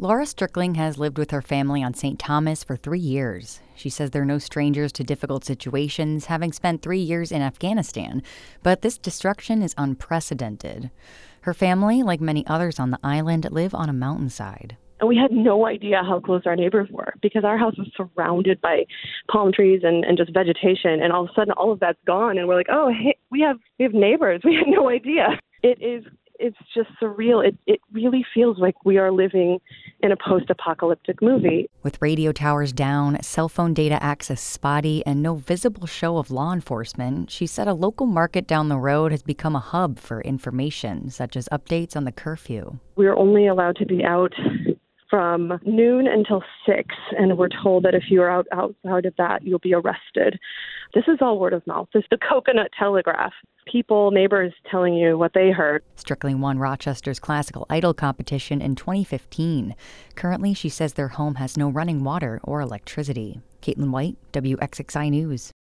Laura Strickling has lived with her family on St. Thomas for 3 years. She says they're no strangers to difficult situations, having spent 3 years in Afghanistan. But this destruction is unprecedented. Her family, like many others on the island, live on a mountainside. And we had no idea how close our neighbors were because our house was surrounded by palm trees and just vegetation. And all of a sudden, all of that's gone. And we're like, oh, hey, we have neighbors. We had no idea. It's just surreal. It really feels like we are living in a post-apocalyptic movie. With radio towers down, cell phone data access spotty, and no visible show of law enforcement, she said a local market down the road has become a hub for information, such as updates on the curfew. We're only allowed to be out from noon until 6, and we're told that if you're outside of that, you'll be arrested. This is all word of mouth. This is the Coconut Telegraph. People, neighbors telling you what they heard. Strickling won Rochester's Classical Idol competition in 2015. Currently, she says their home has no running water or electricity. Caitlin White, WXXI News.